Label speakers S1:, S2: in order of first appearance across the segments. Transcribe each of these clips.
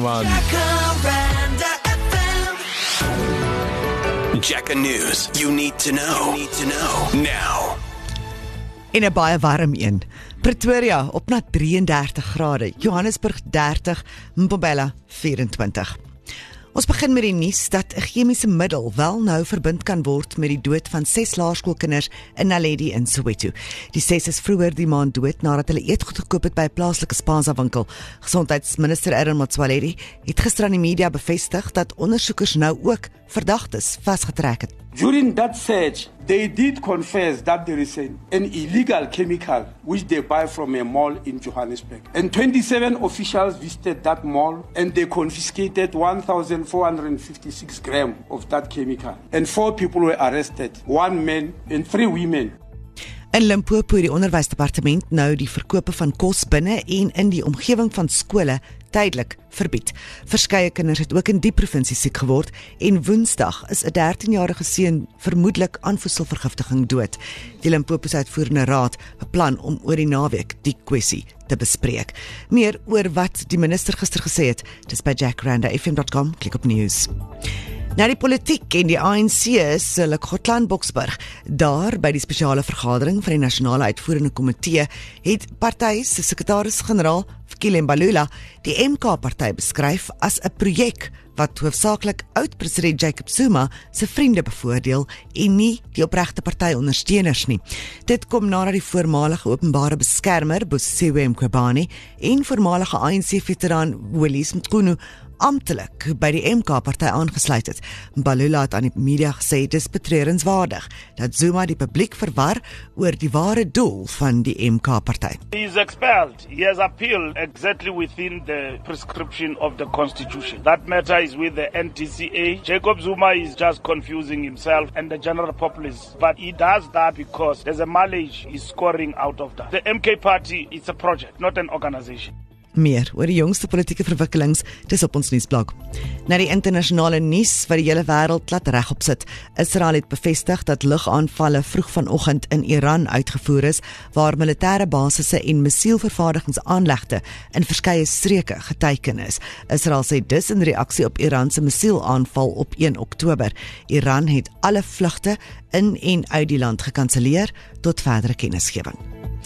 S1: 911.
S2: Jacka News. You need to know. Now.
S3: En 'n baie warm een. Pretoria op na 33 grade, Johannesburg 30, Mbombela 24. Ons begin met die nuus dat 'n chemiese middel wel nou verbind kan word met die dood van 6 laerskoolkinders in Naledi in Soweto. Die 6 is vroeër die maand dood nadat hulle eetgoed gekoop het by 'n plaaslike Spaza winkel. Gesondheidsminister Aaron Motsoaledi het gister aan die media bevestig dat ondersoekers nou ook verdagtes vasgetrek het.
S4: During that search, they did confess that there is an illegal chemical which they buy from a mall in Johannesburg. And 27 officials visited that mall and they confiscated 1,456 grams of that chemical. And 4 people were arrested, 1 man and 3 women.
S3: In Limpopo het die onderwysdepartement nou die verkope van kos binne en in die omgewing van skole tydelik verbied. Verskeie kinders het ook in die provinsie siek geword en Woensdag is 'n 13-jarige seun vermoedelik aan voedselvergiftiging dood. Die Limpopo se uitvoerende raad beplan om oor die naweek die kwessie te bespreek. Meer oor wat die minister gister gesê het, dis by jackranda.fm.com, klik op nuus. Nou die politiek en die ANC se Lekgotlan Boksburg, daar by die spesiale vergadering van die Nasionale Uitvoerende Komitee, het party se sekretaris-generaal Fikile Mbalula die MK-party beskryf as 'n projek wat hoofsaaklik oud-president Jacob Zuma se vriende bevoordeel en nie die opregte party ondersteuners nie. Dit kom nadat die voormalige openbare beskermer Busisiwe Mkhwebane en voormalige ANC-veteraan Willis Mqunu amptelik by die MK-party aangesluit het. Mbalula het aan die media gesê dis betreurenswaardig dat Zuma die publiek verwar oor die ware doel van die MK-party.
S5: He is expelled. He has appealed exactly within the prescription of the Constitution. That matter is with the NTCA. Jacob Zuma is just confusing himself and the general populace. But he does that because there's a mileage he's scoring out of that. The MK party is a project, not an organization.
S3: Meer oor die jongste politieke verwikkelings, dis op ons nuusblog. Na die internasionale nuus wat die hele wêreld laat regop sit, Israel het bevestig dat lugaanvalle vroeg vanoggend in Iran uitgevoer is, waar militêre basisse en missielvervaardigingsaanlegte in verskeie streke geteiken is. Israel sê dis in reaksie op Iran se missielaanval op 1 Oktober. Iran het alle vlugte in en uit die land gekanselleer tot verdere kennisgewing.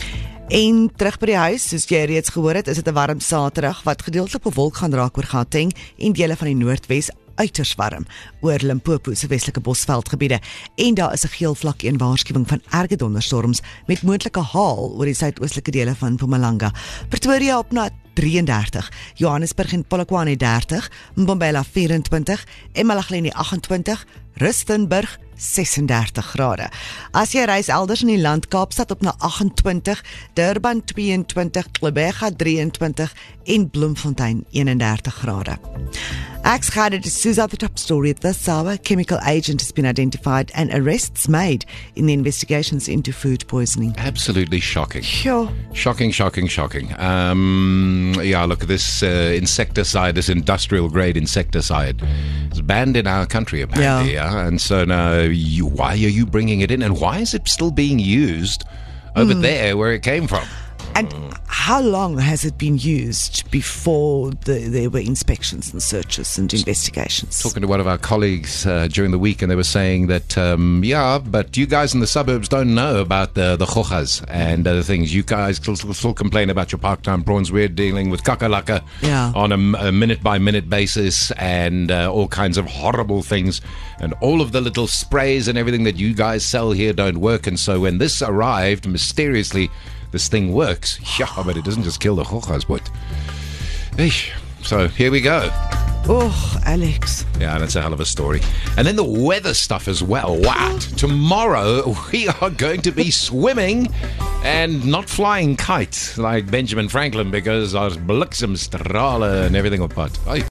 S3: En terug by die huis, soos jy reeds gehoor het, is dit 'n warm Saterdag wat gedeeltelik bewolk gaan raak oor Gauteng en dele van die Noordwes, uiters warm oor Limpopo se westelike bosveldgebiede. En daar is 'n geel vlak 1 waarskuwing van erge donderstorms met moontlike haal oor die suidoostelike dele van Mpumalanga. Pretoria op na 33, Johannesburg en Polokwane 30, Mbombela 24, Emalahleni 28, Rustenburg 36 grade. As jy reis elders in die land, Kaapstad op na 28, Durban 22, Gqeberha 23 en Bloemfontein 31 grade. Ek's Khadija D'Souza at the top story this hour. Chemical agent has been identified and arrests made in the investigations into food poisoning.
S1: Absolutely shocking.
S3: Sure.
S1: Shocking. Yeah, look, this insecticide, this industrial grade insecticide is banned in our country apparently. Yeah. And so now, why are you bringing it in? And why is it still being used over there where it came from?
S3: And how long has it been used before there were inspections and searches and investigations?
S1: Talking to one of our colleagues during the week, and they were saying that, but you guys in the suburbs don't know about the khochas and other things. You guys still complain about your part-time prawns. We're dealing with kakalaka on a minute-by-minute basis and all kinds of horrible things. And all of the little sprays and everything that you guys sell here don't work. And so when this arrived, mysteriously, this thing works. Yeah, but it doesn't just kill the khochas, but... So here we go.
S3: Oh, Alex.
S1: Yeah, that's a hell of a story. And then the weather stuff as well. Wow. Tomorrow we are going to be swimming and not flying kites like Benjamin Franklin because our bliksemstrale and everything apart.